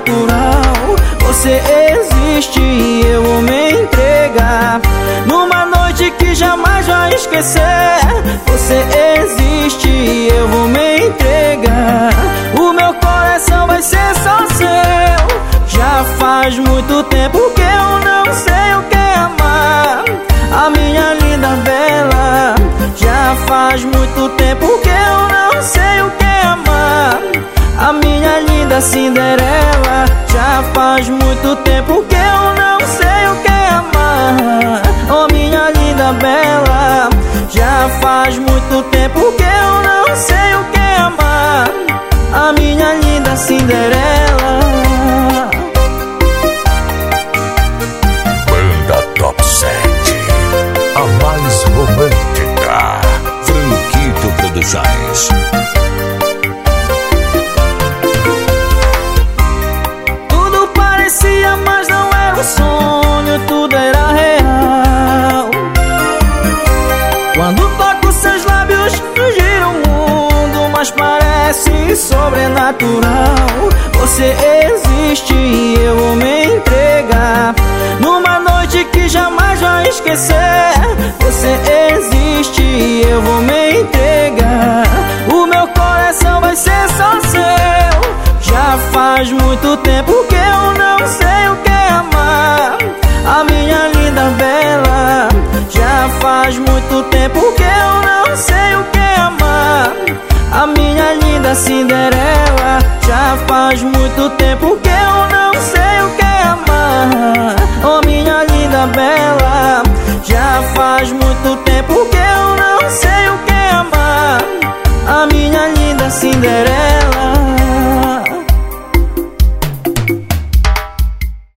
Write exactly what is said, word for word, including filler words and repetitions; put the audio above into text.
sobrenatural. Você existe e eu vou me entregar numa noite que jamais vai esquecer. Você existe e eu vou me entregar. O meu coração vai ser só seu. Já faz muito tempo que eu não sei o que é amar, a minha linda bela. Já faz muito tempo que eu não sei o que é amar, a minha linda Cinderela. Já faz muito tempo que eu não sei o que é amar, oh minha linda bela. Já faz muito tempo que eu não sei o que é amar, a minha linda Cinderela. Banda Top sete, a mais romântica. Franquito Produções. Tudo parecia, mas não era um sonho, tudo era real. Quando toco seus lábios, gira o mundo, mas parece sobrenatural. Você existe e eu vou me entregar numa noite que jamais vai esquecer. Você existe e eu vou me entregar. O meu coração vai ser só seu. Já faz muito tempo que eu não sei o que é amar, a minha linda bela. Já faz muito tempo que eu não sei o que é amar, a minha linda Cinderela. Já faz muito tempo que